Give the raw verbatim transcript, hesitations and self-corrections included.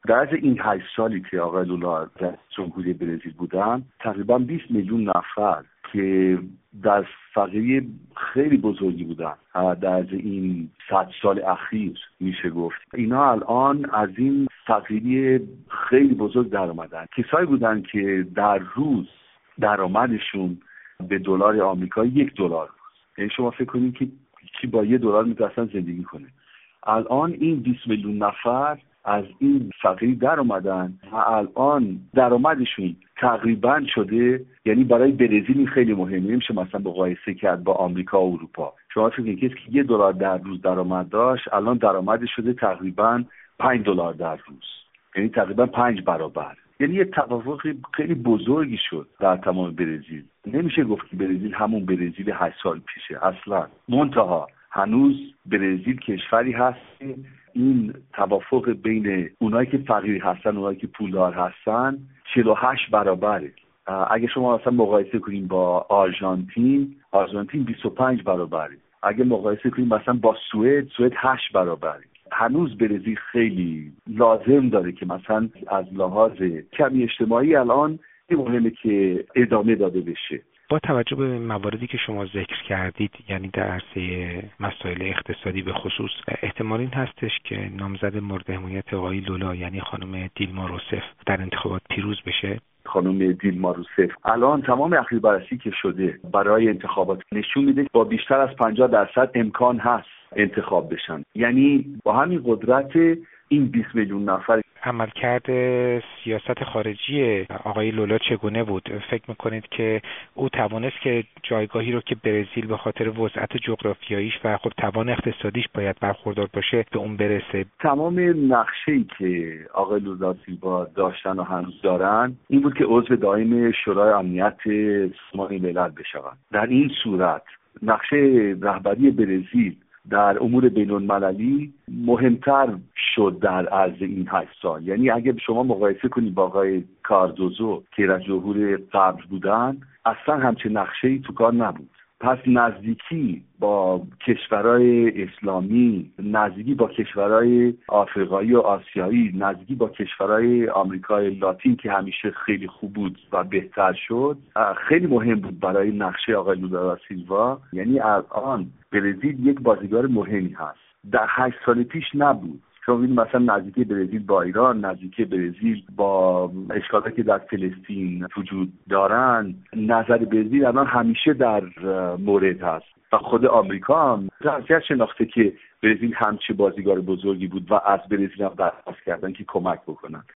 در این هشت سالی که آقای لولا در جمهوری برزیل بودن تقریبا بیست میلیون نفر که در فقیری خیلی بزرگی بودن در این صد سال اخیر میشه گفت، اینا الان از این فقیری خیلی بزرگ در اومدن. کسایی بودن که در روز درآمدشون به دلار آمریکایی یک دلار بود. یعنی شما فکر کنید که کی با یک دلار میتونن زندگی کنه. الان این بیست میلیون نفر از این فقیری در اومدن و الان درآمدشون تقریبا شده، یعنی برای برزیل خیلی مهمه، نمیشه مثلا مقایسه کرد با آمریکا و اروپا. شما فکر کنید کسی که یک دلار در روز درآمد داشت الان درآمدش شده تقریبا پنج دلار در روز، یعنی تقریبا پنج برابر. یعنی یه تفاوت خیلی بزرگی شد در تمام برزیل. نمیشه گفت که برزیل همون برزیل هشت سال پیشه اصلا. منتها هنوز برزیل کشوری هست که این توافق بین اونایی که فقیر هستن اونایی که پولدار هستن چهل و هشت برابره. اگه شما مثلا مقایسه کنیم با آرژانتین، آرژانتین بیست و پنج برابره. اگه مقایسه کنیم مثلا با سوئد، سوئد هشت برابره. هنوز برزیل خیلی لازم داره که مثلا از لحاظ کمی اجتماعی الان مهمه که ادامه داده بشه. با توجه به مواردی که شما ذکر کردید، یعنی در عرصه مسائل اقتصادی به خصوص، احتمال این هستش که نامزد مورد حمایت آقای لولا یعنی خانم دیلما روسف در انتخابات پیروز بشه؟ خانم دیلما روسف الان تمام اخبار بررسی که شده برای انتخابات نشون میده با بیشتر از پنجاه درصد امکان هست انتخاب بشن. یعنی با همین قدرت این بیست میلیون نفر. عملکرد سیاست خارجی آقای لولا چگونه بود؟ فکر میکنید که او توانست که جایگاهی رو که برزیل به خاطر وضعیت جغرافیاییش و خب توان اقتصادیش باید برخوردار باشه به اون برسه؟ تمام نقشه‌ای که آقای لولا سیلوا داشتن و هنوز دارن این بود که عضو دائم شورای امنیت سازمان ملل بشوند. در این صورت نقشه رهبری برزیل در امور بین المللی مهمتر شد در عرض این هشت سال. یعنی اگه شما مقایسه کنید با آقای کاردوزو که رئیس جمهور قبل بودن اصلا همچین نقشه‌ای تو کار نبود. پس نزدیکی با کشورهای اسلامی، نزدیکی با کشورهای آفریقایی و آسیایی، نزدیکی با کشورهای آمریکای لاتین که همیشه خیلی خوب بود و بهتر شد، خیلی مهم بود برای نقشه آقای لولا سیلوا. یعنی الان برزیل یک بازیگر مهمی هست، در هشت سال پیش نبود. شما ببینید مثلا نزدیکی برزیل با ایران، نزدیکی برزیل با اشکالاتی که در فلسطین وجود دارن، نظر برزیل الان همیشه در مورد هست و خود آمریکا هم رسمیت شناخته که برزیل همچه بازیگر بزرگی بود و از برزیل هم درخواست کردن که کمک بکنن.